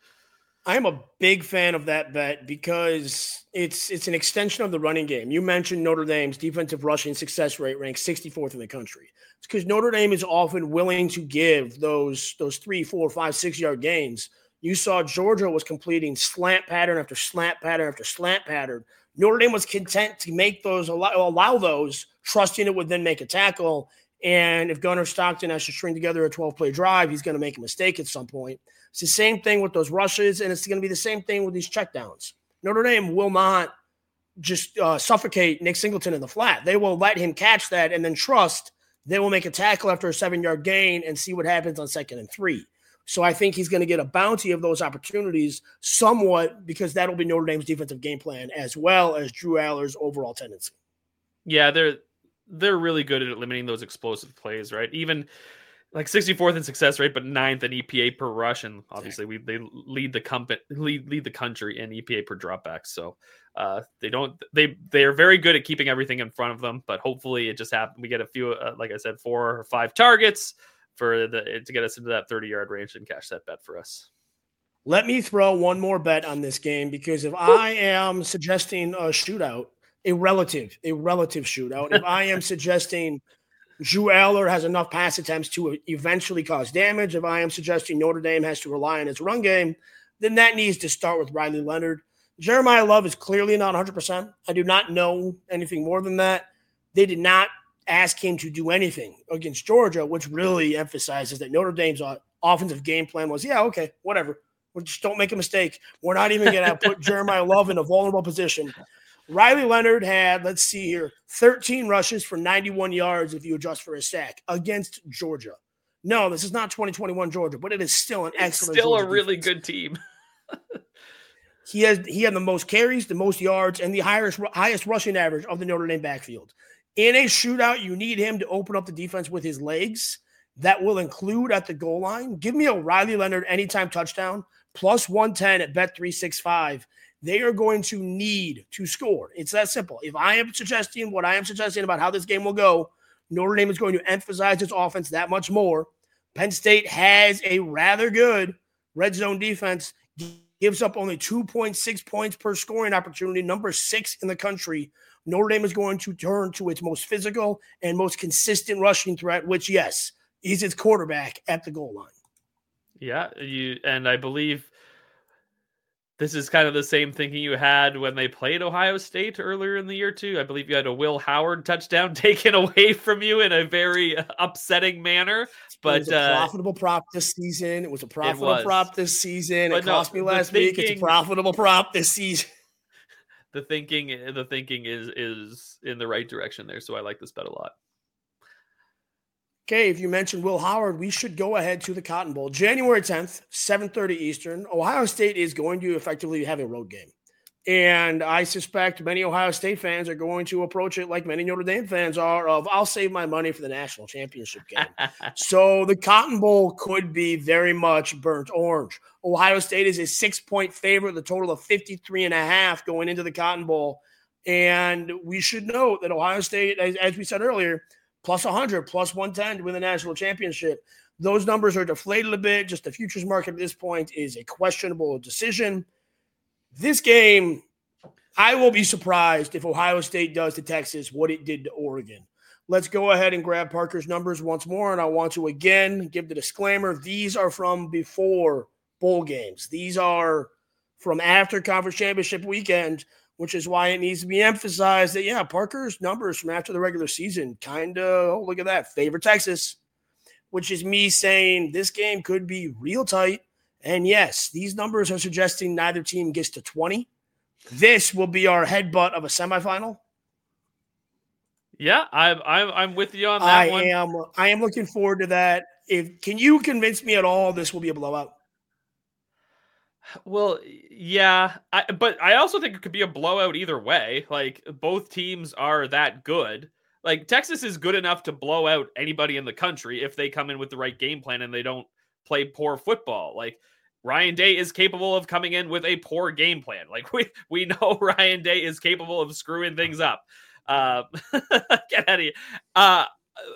I'm a big fan of that bet because it's it's an extension of the running game. You mentioned Notre Dame's defensive rushing success rate ranks sixty-fourth in the country. It's because Notre Dame is often willing to give those, those three, four, five, six-yard gains. You saw Georgia was completing slant pattern after slant pattern after slant pattern. Notre Dame was content to make those, allow, allow those, trusting it would then make a tackle. And if Gunnar Stockton has to string together a twelve-play drive, he's going to make a mistake at some point. It's the same thing with those rushes, and it's going to be the same thing with these checkdowns. Notre Dame will not just uh, suffocate Nick Singleton in the flat. They will let him catch that and then trust they will make a tackle after a seven-yard gain and see what happens on second and three. So I think he's going to get a bounty of those opportunities somewhat because that'll be Notre Dame's defensive game plan as well as Drew Aller's overall tendency. Yeah, they're they're really good at limiting those explosive plays, right? Even like sixty-fourth in success rate, but ninth in E P A per rush, and obviously we they lead the company lead lead the country in E P A per dropback. So uh, they don't they they are very good at keeping everything in front of them. But hopefully it just happens. We get a few, uh, like I said, four or five targets for the to get us into that thirty yard range and cash that bet for us. Let me throw one more bet on this game because if I am suggesting a shootout, a relative a relative shootout, if I am suggesting Drew Aller has enough pass attempts to eventually cause damage, if I am suggesting Notre Dame has to rely on its run game, then that needs to start with Riley Leonard. Jeremiah Love is clearly not one hundred percent. I do not know anything more than that. They did not ask him to do anything against Georgia, which really emphasizes that Notre Dame's offensive game plan was, yeah, okay, whatever. We just don't make a mistake. We're not even going to put Jeremiah Love in a vulnerable position. Riley Leonard had, let's see here, thirteen rushes for ninety-one yards if you adjust for a sack against Georgia. No, this is not twenty twenty-one Georgia, but it is still an it's excellent still Georgia a really defense. good team. he has he had the most carries, the most yards, and the highest highest rushing average of the Notre Dame backfield. In a shootout, you need him to open up the defense with his legs. That will include at the goal line. Give me a Riley Leonard anytime touchdown, plus one ten at Bet three sixty-five. They are going to need to score. It's that simple. If I am suggesting what I am suggesting about how this game will go, Notre Dame is going to emphasize its offense that much more. Penn State has a rather good red zone defense. Give gives up only two point six points per scoring opportunity, number six in the country. Notre Dame is going to turn to its most physical and most consistent rushing threat, which, yes, is its quarterback at the goal line. Yeah, you and I believe this is kind of the same thinking you had when they played Ohio State earlier in the year, too. I believe you had a Will Howard touchdown taken away from you in a very upsetting manner. But it was a uh, profitable prop this season. It was a profitable was. prop this season. But it no, cost me last thinking, week. It's a profitable prop this season. The thinking, the thinking is is in the right direction there. So I like this bet a lot. Okay, if you mentioned Will Howard, we should go ahead to the Cotton Bowl. January tenth, seven thirty Eastern. Ohio State is going to effectively have a road game. And I suspect many Ohio State fans are going to approach it like many Notre Dame fans are of, I'll save my money for the national championship game. So the Cotton Bowl could be very much burnt orange. Ohio State is a six-point favorite, the total of fifty-three and a half going into the Cotton Bowl. And we should note that Ohio State, as, as we said earlier, plus one hundred, plus one ten to win the national championship. Those numbers are deflated a bit. Just the futures market at this point is a questionable decision. This game, I will be surprised if Ohio State does to Texas what it did to Oregon. Let's go ahead and grab Parker's numbers once more, and I want to again give the disclaimer. These are from before bowl games. These are from after conference championship weekend, which is why it needs to be emphasized that, yeah, Parker's numbers from after the regular season kind of, oh, look at that, favor Texas, which is me saying this game could be real tight. And, yes, these numbers are suggesting neither team gets to twenty. This will be our headbutt of a semifinal. Yeah, I'm I'm I'm with you on that I one. I am I am looking forward to that. If can you convince me at all this will be a blowout? Well, yeah, I, but I also think it could be a blowout either way. Like, both teams are that good. Like, Texas is good enough to blow out anybody in the country if they come in with the right game plan and they don't play poor football. Like, Ryan Day is capable of coming in with a poor game plan. Like, we we know Ryan Day is capable of screwing things up. Uh, get out of here. Uh,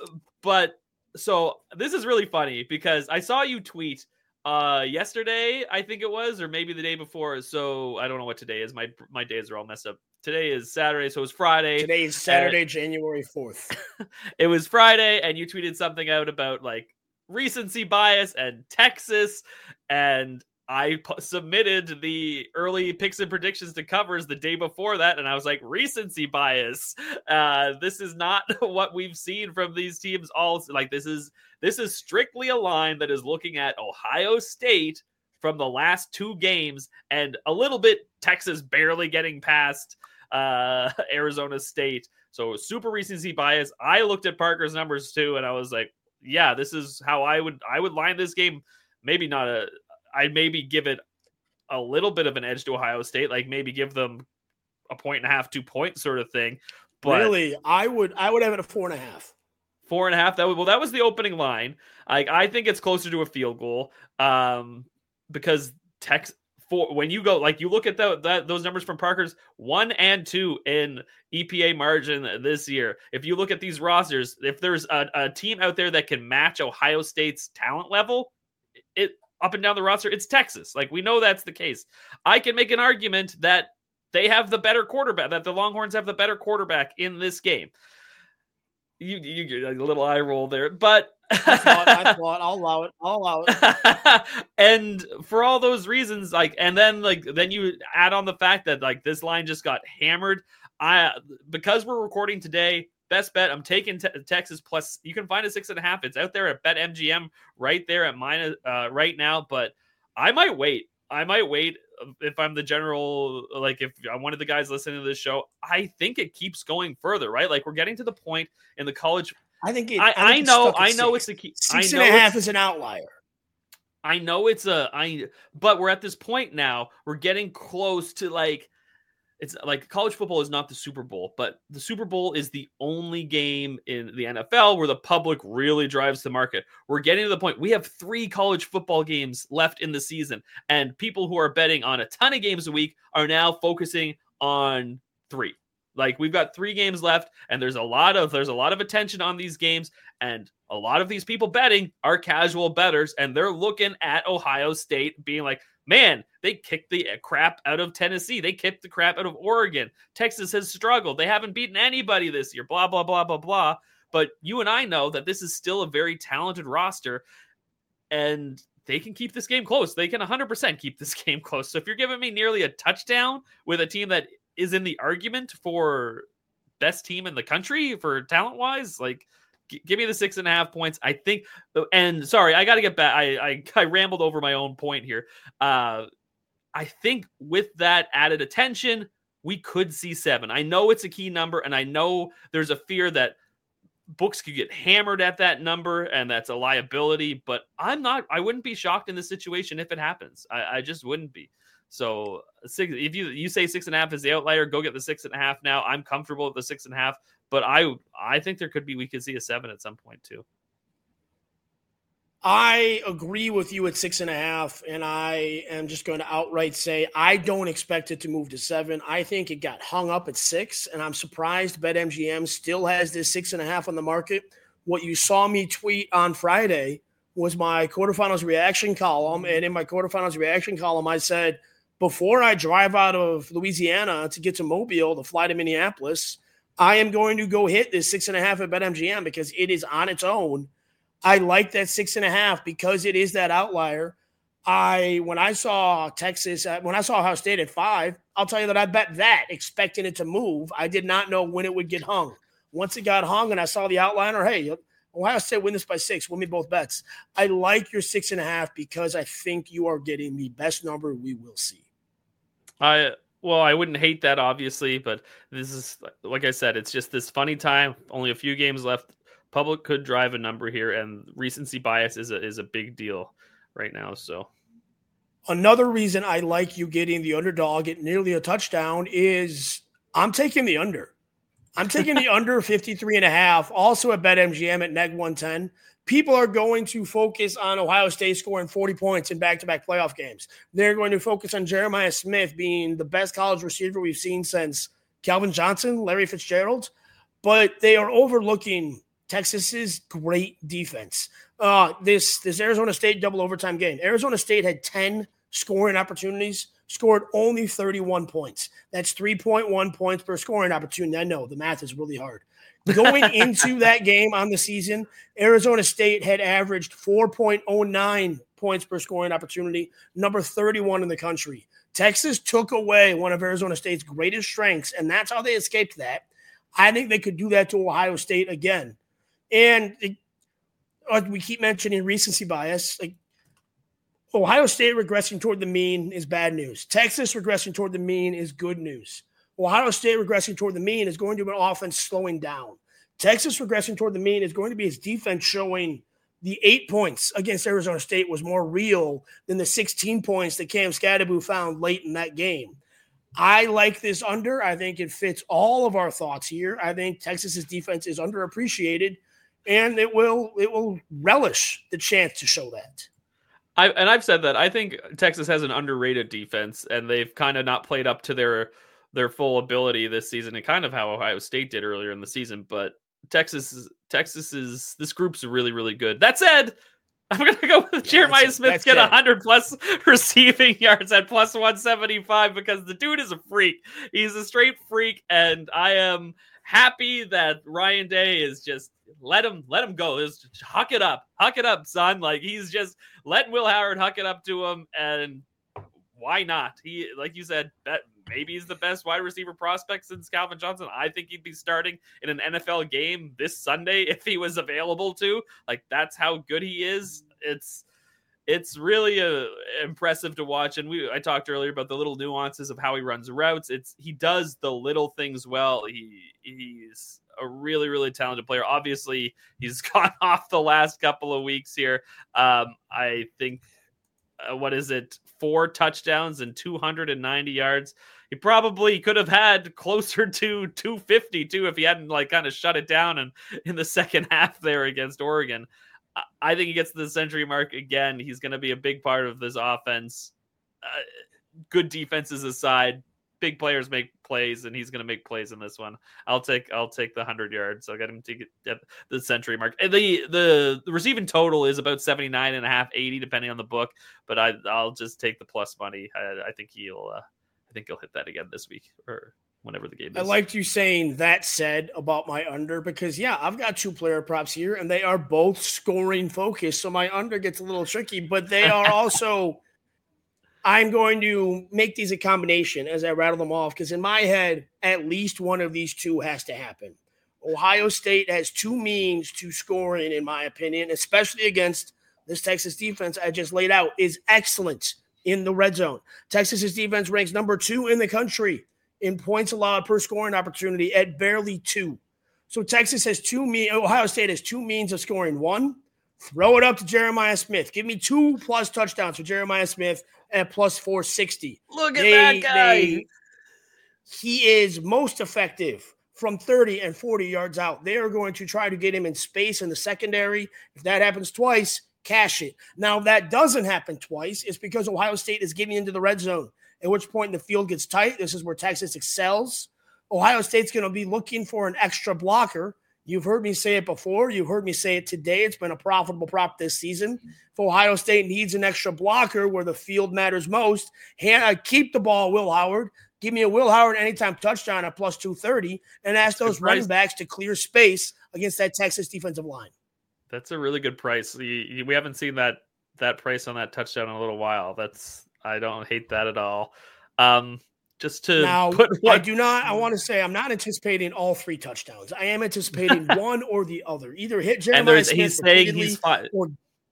but so this is really funny because I saw you tweet uh, yesterday, I think it was, or maybe the day before. So I don't know what today is. My my days are all messed up. Today is Saturday, so it was Friday. Today is Saturday, and January fourth. It was Friday, and you tweeted something out about like recency bias and Texas, and I p- submitted the early picks and predictions to covers the day before that, and I was like, recency bias. Uh, this is not what we've seen from these teams. All like this is this is strictly a line that is looking at Ohio State from the last two games, and a little bit Texas barely getting past uh, Arizona State. So super recency bias. I looked at Parker's numbers too, and I was like, yeah, this is how I would I would line this game. Maybe not a. I'd maybe give it a little bit of an edge to Ohio State, like maybe give them a point and a half, two point sort of thing. But really, I would I would have it a four and a half. Four and a half. That would, well, that was the opening line. Like, I think it's closer to a field goal, um, because Tex for when you go like you look at the, that those numbers from Parker's one and two in E P A margin this year. If you look at these rosters, if there's a, a team out there that can match Ohio State's talent level, it. Up and down the roster, it's Texas. Like, we know that's the case. I can make an argument that they have the better quarterback, that the Longhorns have the better quarterback in this game. You, you get a little eye roll there, but I thought, I thought, I'll allow it. I'll allow it. And for all those reasons, like, and then like, then you add on the fact that like this line just got hammered. I because we're recording today. Best bet, I'm taking te- Texas plus. You can find a six and a half. It's out there at BetMGM right there at mine uh, right now. But I might wait. I might wait if I'm the general. Like if I'm one of the guys listening to this show, I think it keeps going further. Right? Like we're getting to the point in the college. I think. It, I, I, think I know. I know six. it's a key. Six I know and a half is an outlier. I know it's a. I. But we're at this point now. We're getting close to like. It's like college football is not the Super Bowl, but the Super Bowl is the only game in the N F L where the public really drives the market. We're getting to the point. We have three college football games left in the season, and people who are betting on a ton of games a week are now focusing on three. Like we've got three games left, and there's a lot of there's a lot of attention on these games, and a lot of these people betting are casual bettors, and they're looking at Ohio State being like, man, they kicked the crap out of Tennessee. They kicked the crap out of Oregon. Texas has struggled. They haven't beaten anybody this year, blah, blah, blah, blah, blah. But you and I know that this is still a very talented roster, and they can keep this game close. They can one hundred percent keep this game close. So if you're giving me nearly a touchdown with a team that is in the argument for best team in the country for talent-wise, like, g- give me the six and a half points. I think, and sorry, I got to get back. I, I I rambled over my own point here. Uh, I think with that added attention, we could see seven. I know it's a key number, and I know there's a fear that books could get hammered at that number, and that's a liability, but I'm not, I wouldn't be shocked in this situation if it happens. I, I just wouldn't be. So six, if you, you say six and a half is the outlier, go get the six and a half now. I'm comfortable with the six and a half, but I, I think there could be, we could see a seven at some point too. I agree with you at six and a half, and I am just going to outright say I don't expect it to move to seven. I think it got hung up at six, and I'm surprised BetMGM still has this six and a half on the market. What you saw me tweet on Friday was my quarterfinals reaction column, and in my quarterfinals reaction column, I said, before I drive out of Louisiana to get to Mobile to fly to Minneapolis, I am going to go hit this six and a half at BetMGM because it is on its own. I like that six and a half because it is that outlier. I when I saw Texas, when I saw Ohio State at five, I'll tell you that I bet that, expecting it to move. I did not know when it would get hung. Once it got hung and I saw the outliner, hey, Ohio State win this by six, win me both bets. I like your six and a half because I think you are getting the best number we will see. I well, I wouldn't hate that, obviously, but this is, like I said, it's just this funny time. Only a few games left. Public could drive a number here, and recency bias is a is a big deal right now. So another reason I like you getting the underdog at nearly a touchdown is I'm taking the under. I'm taking the under fifty-three and a half, also at BetMGM at neg one ten. People are going to focus on Ohio State scoring forty points in back-to-back playoff games. They're going to focus on Jeremiah Smith being the best college receiver we've seen since Calvin Johnson, Larry Fitzgerald, but they are overlooking Texas's great defense. Uh, this this Arizona State double overtime game. Arizona State had ten scoring opportunities, scored only thirty-one points. That's three point one points per scoring opportunity. I know the math is really hard. Going into that game on the season, Arizona State had averaged four point oh nine points per scoring opportunity, number thirty-one in the country. Texas took away one of Arizona State's greatest strengths, and that's how they escaped that. I think they could do that to Ohio State again. And it, like we keep mentioning recency bias, like Ohio State regressing toward the mean is bad news. Texas regressing toward the mean is good news. Ohio State regressing toward the mean is going to be an offense slowing down. Texas regressing toward the mean is going to be its defense showing the eight points against Arizona State was more real than the sixteen points that Cam Scadaboo found late in that game. I like this under. I think it fits all of our thoughts here. I think Texas's defense is underappreciated, and it will it will relish the chance to show that. I and I've said that I think Texas has an underrated defense, and they've kind of not played up to their their full ability this season, and kind of how Ohio State did earlier in the season. But Texas is Texas is this group's really really good. That said, I'm gonna go with yeah, Jeremiah Smith get one hundred plus receiving yards at plus one seventy-five because the dude is a freak. He's a straight freak, and I am happy that Ryan Day is just let him let him go. Just huck it up, huck it up, son. Like he's just letting Will Howard huck it up to him, and why not? He, like you said, that maybe he's the best wide receiver prospect since Calvin Johnson. I think he'd be starting in an N F L game this Sunday if he was available to. Like that's how good he is. It's it's really uh, impressive to watch. And we I talked earlier about the little nuances of how he runs routes. It's he does the little things well. He he's a really, really talented player. Obviously, he's gone off the last couple of weeks here. Um, I think, uh, what is it, four touchdowns and two hundred ninety yards. He probably could have had closer to two fifty too if he hadn't like kind of shut it down and in the second half there against Oregon. I, I think he gets to the century mark again. He's going to be a big part of this offense. Uh, good defenses aside, big players make plays, and he's going to make plays in this one. I'll take I'll take the hundred yards. I'll get him to get the century mark. And the the the receiving total is about seventy-nine and a half, eighty, depending on the book. But I I'll just take the plus money. I, I think he'll uh, I think he'll hit that again this week or whenever the game is. I liked you saying that said about my under because, yeah, I've got two player props here, and they are both scoring focused, so my under gets a little tricky, but they are also – I'm going to make these a combination as I rattle them off because in my head, at least one of these two has to happen. Ohio State has two means to scoring, in my opinion, especially against this Texas defense I just laid out, is excellent in the red zone. Texas's defense ranks number two in the country in points allowed per scoring opportunity at barely two. So Texas has two means, Ohio State has two means of scoring. One, throw it up to Jeremiah Smith. Give me two plus touchdowns for Jeremiah Smith at plus four sixty. Look at they, that guy. They, he is most effective from thirty and forty yards out. They are going to try to get him in space in the secondary. If that happens twice, cash it. Now, if that doesn't happen twice, it's because Ohio State is getting into the red zone, at which point the field gets tight. This is where Texas excels. Ohio State's going to be looking for an extra blocker. You've heard me say it before. You've heard me say it today. It's been a profitable prop this season. If Ohio State needs an extra blocker where the field matters most, hand, keep the ball, Will Howard. Give me a Will Howard anytime touchdown at plus two thirty and ask those running backs to clear space against that Texas defensive line. That's a really good price. We haven't seen that that price on that touchdown in a little while. That's I don't hate that at all. Um, just to now, put one... I do not. I want to say I'm not anticipating all three touchdowns. I am anticipating one or the other. Either hit Jeremiah Smith he's saying he's fine. or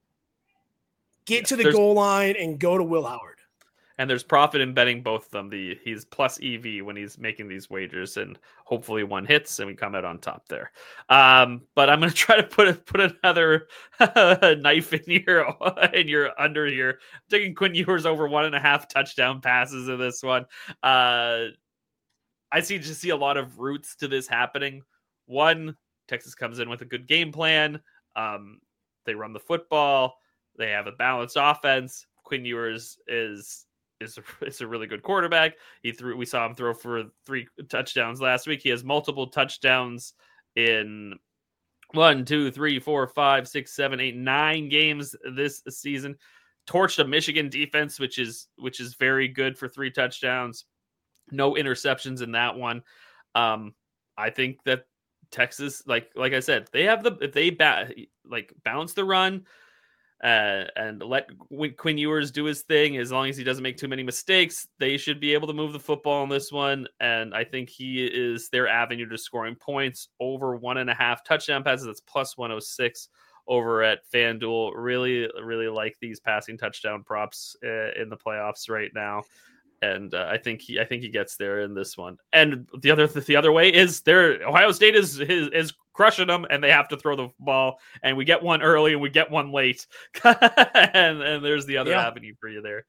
get yes, to the goal line and go to Will Howard. And there's profit in betting both of them. The he's plus E V when he's making these wagers, and hopefully one hits and we come out on top there. Um, but I'm going to try to put put another knife in your in your under here. I'm taking Quinn Ewers over one and a half touchdown passes in this one. Uh, I see just see a lot of roots to this happening. One, Texas comes in with a good game plan. Um, they run the football. They have a balanced offense. Quinn Ewers is. Is a, is a really good quarterback. He threw. We saw him throw for three touchdowns last week. He has multiple touchdowns in one, two, three, four, five, six, seven, eight, nine games this season. Torched a Michigan defense, which is which is very good for three touchdowns. No interceptions in that one. Um, I think that Texas, like like I said, they have the if they ba- like balance the run. Uh, and let Quinn Ewers do his thing. As long as he doesn't make too many mistakes, they should be able to move the football on this one. And I think he is their avenue to scoring points over one and a half touchdown passes. That's plus one oh six over at FanDuel. Really, really like these passing touchdown props uh, in the playoffs right now. And uh, I think he, I think he gets there in this one. And the other, the other way is there. Ohio State is, is is crushing them, and they have to throw the ball. And we get one early, and we get one late. and and there's the other yeah. avenue for you there.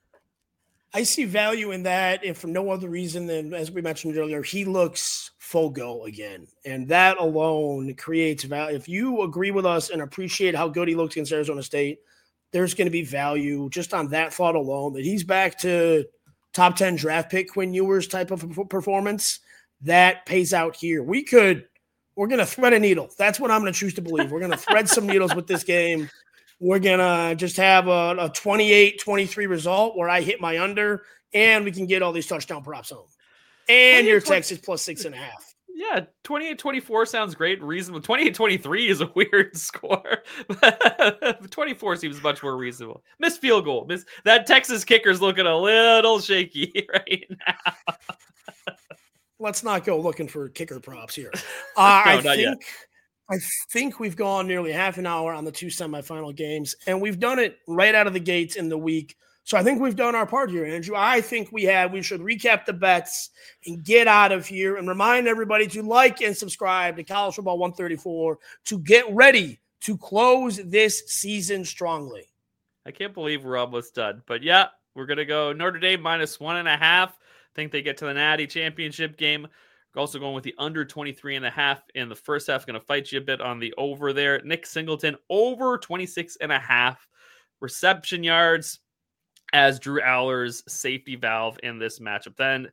I see value in that, if for no other reason than, as we mentioned earlier, he looks full go again, and that alone creates value. If you agree with us and appreciate how good he looks against Arizona State, there's going to be value just on that thought alone that he's back to top ten draft pick Quinn Ewers type of performance. That pays out here. We could, we're going to thread a needle. That's what I'm going to choose to believe. We're going to thread some needles with this game. We're going to just have a, a twenty-eight twenty-three result where I hit my under, and we can get all these touchdown props home. And your Texas plus six and a half. Yeah, twenty-eight twenty-four sounds great. Reasonable. twenty-eight twenty-three is a weird score. twenty-four seems much more reasonable. Missed field goal. Miss that Texas kicker's looking a little shaky right now. Let's not go looking for kicker props here. Uh, no, I think yet. I think we've gone nearly half an hour on the two semifinal games, and we've done it right out of the gates in the week. So I think we've done our part here, Andrew. I think we have. We should recap the bets and get out of here and remind everybody to like and subscribe to College Football one thirty-four to get ready to close this season strongly. I can't believe we're almost done. But, yeah, we're going to go Notre Dame minus one and a half. I think they get to the Natty Championship game. We're also going with the under twenty-three and a half in the first half. Going to fight you a bit on the over there. Nick Singleton over twenty-six and a half reception yards as Drew Aller's safety valve in this matchup. Then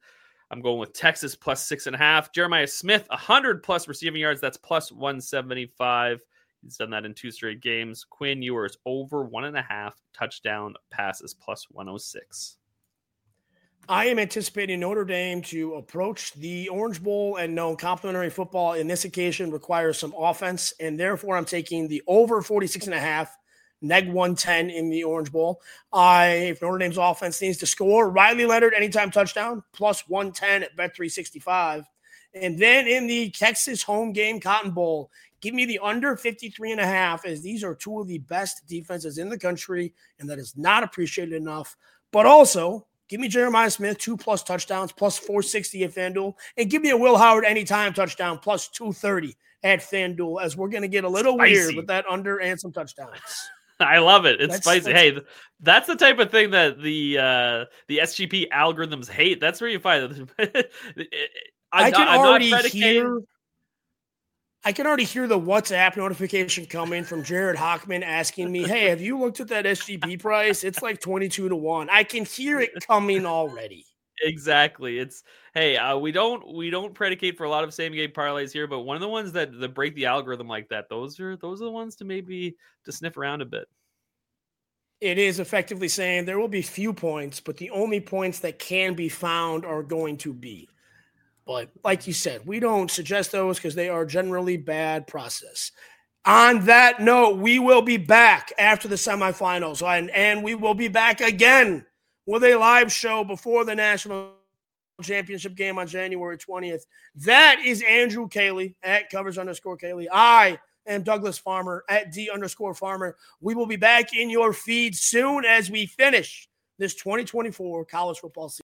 I'm going with Texas plus six and a half. Jeremiah Smith, one hundred plus receiving yards. That's plus one seventy-five. He's done that in two straight games. Quinn Ewers over one and a half touchdown passes plus one oh six. I am anticipating Notre Dame to approach the Orange Bowl, and no, complimentary football in this occasion requires some offense, and therefore I'm taking the over forty-six and a half, neg one ten in the Orange Bowl. I, if Notre Dame's offense needs to score, Riley Leonard anytime touchdown, plus one ten at Bet three sixty-five. And then in the Texas home game Cotton Bowl, give me the under fifty-three and a half, as these are two of the best defenses in the country, and that is not appreciated enough. But also, give me Jeremiah Smith, two plus touchdowns, plus four sixty at FanDuel. And give me a Will Howard anytime touchdown, plus two thirty at FanDuel, as we're going to get a little Spicy. weird with that under and some touchdowns. I love it. It's that's, spicy. That's, hey, that's the type of thing that the uh, the S G P algorithms hate. That's where you find it. I can not, already hear I can already hear the WhatsApp notification coming from Jared Hockman asking me, hey, have you looked at that S G P price? It's like twenty-two to one. I can hear it coming already. Exactly. It's hey, uh, we don't we don't predicate for a lot of same game parlays here, but one of the ones that, that break the algorithm like that, those are those are the ones to maybe to sniff around a bit. It is effectively saying there will be few points, but the only points that can be found are going to be. But like you said, we don't suggest those because they are generally bad process. On that note, we will be back after the semifinals, and, and we will be back again with a live show before the national championship game on January twentieth. That is Andrew Cayley at covers underscore Cayley. I am Douglas Farmer at D underscore Farmer. We will be back in your feed soon as we finish this twenty twenty-four college football season.